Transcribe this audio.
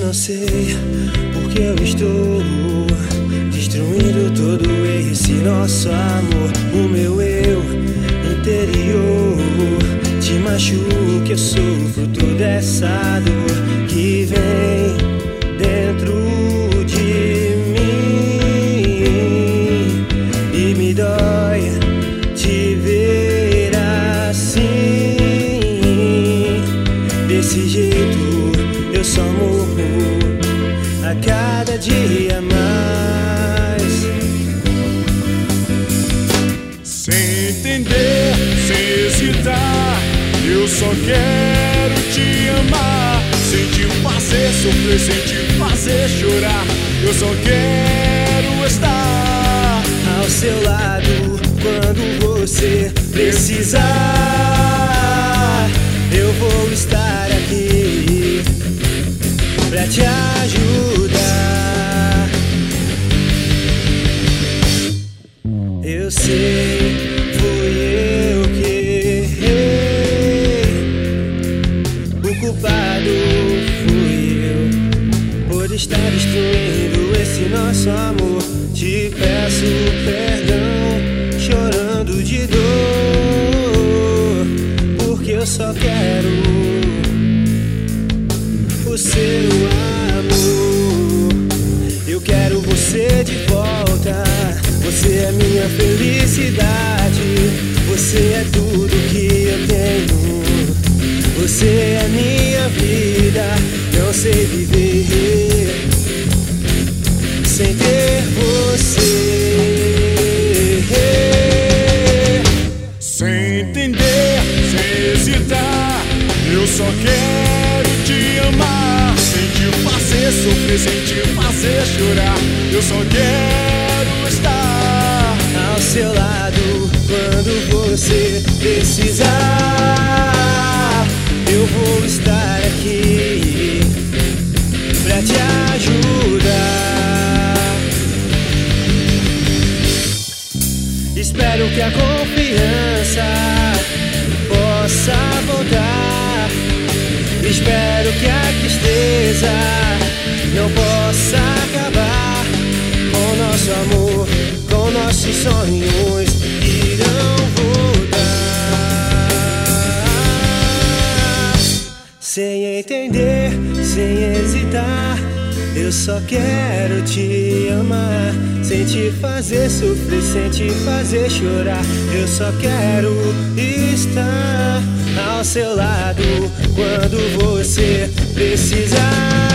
não sei porque eu estou destruindo todo esse nosso amor. O meu eu interior te machuca, eu sou fruto dessa dor que vem dentro de mim e me dói te ver assim. Desse jeito eu só morro a cada dia mais. Sem entender, sem hesitar, eu só quero te amar. Sem te fazer sofrer, sem te fazer chorar, eu só quero estar ao seu lado quando você precisar. Eu vou estar aqui pra te ajudar. Eu sei, fui eu que errei. O culpado fui eu por estar destruindo esse nosso amor. Te peço perdão, chorando de dor, porque eu só quero o seu amor. Eu quero você de volta. Você é minha felicidade. Você é tudo que eu tenho. Você é minha vida. Não sei viver sem ter você. Sem entender, sem hesitar, eu só quero te amar. Sem te fazer sofrer, sem te fazer chorar, eu só quero estar ao seu lado quando você precisar. Eu vou estar aqui pra te ajudar. Espero que a confiança possa voltar. Espero que a tristeza não possa acabar com nosso amor, com nossos sonhos irão voltar. Sem entender, sem hesitar, eu só quero te amar. Sem te fazer sofrer, sem te fazer chorar, eu só quero estar ao seu lado quando você precisar.